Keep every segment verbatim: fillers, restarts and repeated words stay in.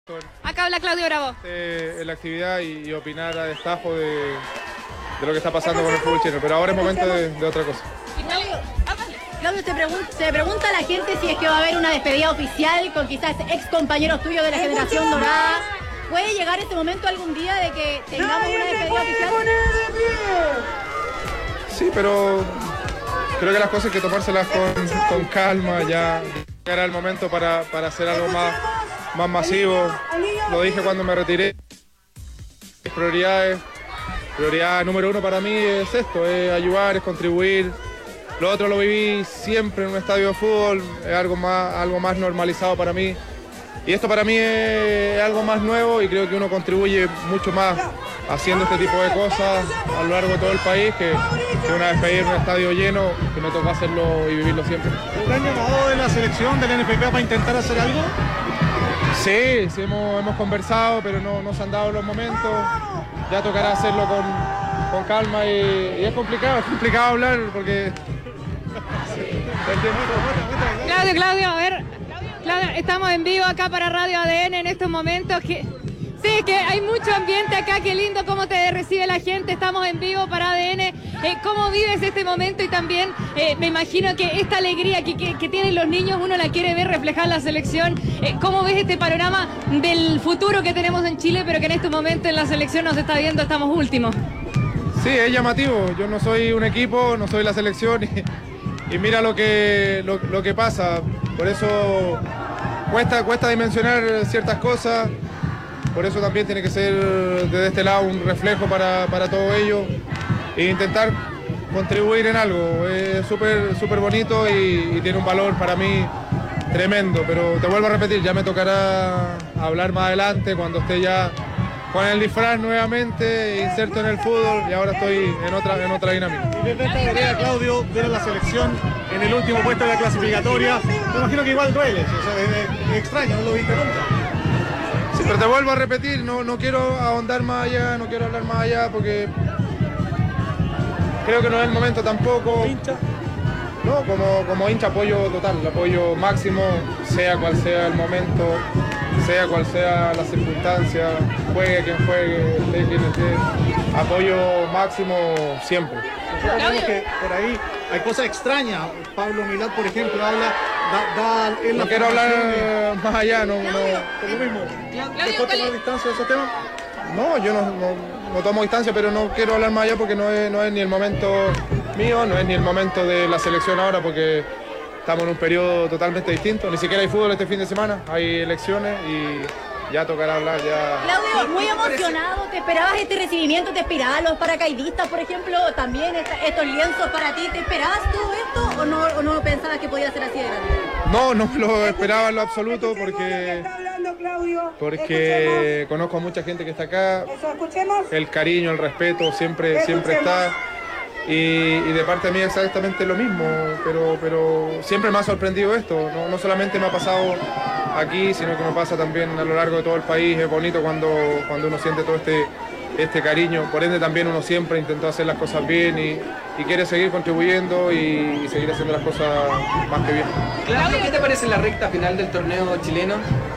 Acá habla Claudio Bravo. Eh, en la actividad y, y opinar a destajo de, de lo que está pasando con el fútbol chileno, pero ahora es momento de, de otra cosa. Claudio, se pregunta, se pregunta a la gente si es que va a haber una despedida oficial con quizás ex compañeros tuyos de la generación dorada. ¿Puede llegar ese momento algún día de que tengamos una despedida oficial? Sí, pero creo que las cosas hay que tomárselas con, con calma, ya era el momento para, para hacer algo más, más masivo. Lo dije cuando me retiré. Prioridades, prioridad número uno para mí es esto, es ayudar, es contribuir. Lo otro lo viví siempre en un estadio de fútbol, es algo más, algo más normalizado para mí. Y esto para mí es algo más nuevo y creo que uno contribuye mucho más haciendo este tipo de cosas a lo largo de todo el país que, que una vez pedir un estadio lleno, que me toca hacerlo y vivirlo siempre. ¿Te han llamado de la selección del N F P para intentar hacer algo? Sí, sí hemos, hemos conversado, pero no, no se han dado los momentos. Ya tocará hacerlo con, con calma y, y es complicado, es complicado hablar porque... Claudio, Claudio, a ver, Claudio, estamos en vivo acá para Radio A D N en estos momentos. Que, sí, que hay mucho ambiente acá, qué lindo cómo te recibe la gente. Estamos en vivo para A D N. Eh, ¿Cómo vives este momento? Y también eh, me imagino que esta alegría que, que, que tienen los niños, uno la quiere ver reflejada en la selección. Eh, ¿Cómo ves este panorama del futuro que tenemos en Chile, pero que en este momento en la selección nos está viendo, estamos últimos? Sí, es llamativo. Yo no soy un equipo, no soy la selección. Y... Y mira lo que, lo, lo que pasa, por eso cuesta, cuesta dimensionar ciertas cosas, por eso también tiene que ser desde este lado un reflejo para, para todo ello e intentar contribuir en algo. Es súper súper bonito y, y tiene un valor para mí tremendo, pero te vuelvo a repetir, ya me tocará hablar más adelante cuando esté ya con el disfraz nuevamente, inserto en el fútbol y ahora estoy en otra, en otra dinámica. Y desde esta tarea, Claudio, ver a la selección en el último puesto de la clasificatoria, me imagino que igual duele, o sea, es, es extraño, no lo viste nunca. Sí, pero te vuelvo a repetir, no, no quiero ahondar más allá, no quiero hablar más allá porque creo que no es el momento tampoco. ¿Hincha? No, como, como hincha apoyo total, apoyo máximo, sea cual sea el momento, sea cual sea la circunstancia, juegue quien juegue, esté quien esté, apoyo máximo siempre. Nosotros vemos que por ahí hay cosas extrañas. Pablo Milad, por ejemplo, habla, da, da en la No quiero hablar de... más allá, no, no. Por lo mismo. ¿Después tomar distancia de esos temas? No, yo no, no, no tomo distancia, pero no quiero hablar más allá porque no es, no es ni el momento mío, no es ni el momento de la selección ahora porque estamos en un periodo totalmente distinto. Ni siquiera hay fútbol este fin de semana, hay elecciones y ya tocará hablar ya. Claudio, muy emocionado, ¿te esperabas este recibimiento? ¿Te esperaban los paracaidistas, por ejemplo? También esta, estos lienzos para ti, ¿te esperabas todo esto o no, o no pensabas que podía ser así de grande? No, no lo esperaba en lo absoluto porque, porque conozco a mucha gente que está acá. El cariño, el respeto siempre, siempre está. Y, y de parte mía exactamente lo mismo, pero, pero siempre me ha sorprendido esto. No, no solamente me ha pasado aquí, sino que me pasa también a lo largo de todo el país. Es bonito cuando, cuando uno siente todo este, este cariño. Por ende también uno siempre intentó hacer las cosas bien y, y quiere seguir contribuyendo y, y seguir haciendo las cosas más que bien. Claudio, ¿qué te parece la recta final del torneo chileno?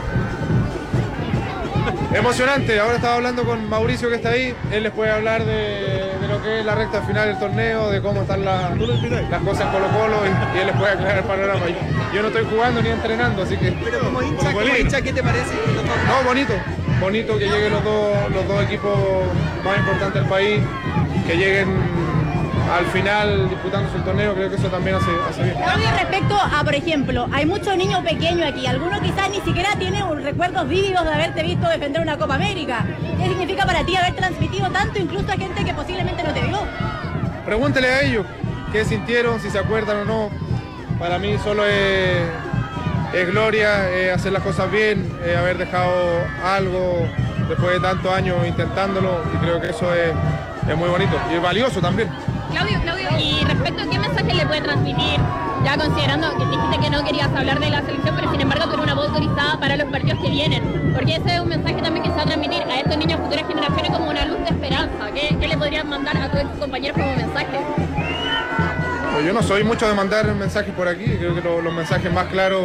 Emocionante, ahora estaba hablando con Mauricio que está ahí, él les puede hablar de, de lo que es la recta final del torneo, de cómo están la, las cosas en Colo Colo y, y él les puede aclarar el panorama. Yo, yo no estoy jugando ni entrenando, así que... Pero como hincha, como hincha, ¿qué te parece? No, bonito, bonito que lleguen los dos, los dos equipos más importantes del país, que lleguen al final disputándose el torneo, creo que eso también hace, hace bien. Claudio, respecto a, por ejemplo, hay muchos niños pequeños aquí, algunos quizás ni siquiera tienen recuerdos vívidos de haberte visto defender una Copa América. ¿Qué significa para ti haber transmitido tanto incluso a gente que posiblemente no te vio? Pregúntele a ellos qué sintieron, si se acuerdan o no. Para mí solo es, es gloria, es hacer las cosas bien, es haber dejado algo después de tantos años intentándolo y creo que eso es, es muy bonito y es valioso también. Claudio, Claudio, y respecto a qué mensaje le puede transmitir, ya considerando que dijiste que no querías hablar de la selección, pero sin embargo tú eres una voz autorizada para los partidos que vienen, porque ese es un mensaje también que se va a transmitir a estos niños, futuras generaciones, como una luz de esperanza. ¿Qué, qué le podrías mandar a tus compañeros como mensaje? Pues yo no soy mucho de mandar mensajes por aquí, creo que lo, los mensajes más claros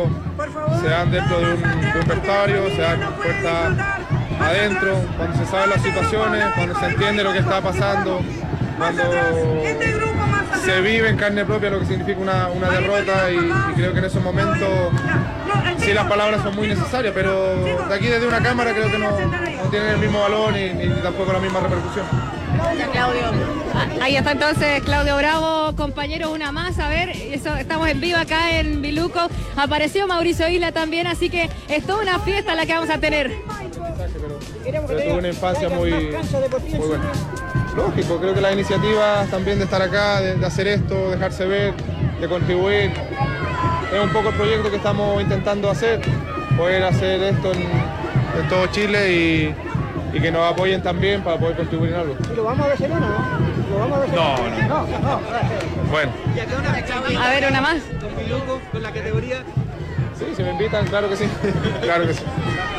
se dan dentro de un, de un vestuario, se dan puertas adentro, cuando se saben las situaciones, cuando se entiende lo que está pasando, cuando se vive en carne propia lo que significa una, una derrota y, y creo que en esos momentos sí las palabras son muy necesarias, pero de aquí desde una cámara creo que no, no tienen el mismo valor ni, ni tampoco la misma repercusión. Claudio. Ahí está entonces Claudio Bravo, compañeros, una más, a ver, eso, estamos en vivo acá en Biluco, apareció Mauricio Isla también, así que es toda una fiesta la que vamos a tener. Pero, pero tuve una infancia muy, muy buena. Lógico, creo que las iniciativas también de estar acá, de, de hacer esto, dejarse ver, de contribuir, es un poco el proyecto que estamos intentando hacer, poder hacer esto en, en todo Chile y, y que nos apoyen también para poder contribuir en algo. ¿Y lo vamos a ver en uno, no? ¿Lo vamos a ver? No, no. No, no. Bueno. A ver, una más. Con Biluco, con la categoría. Sí, si me invitan, claro que sí. Claro que sí.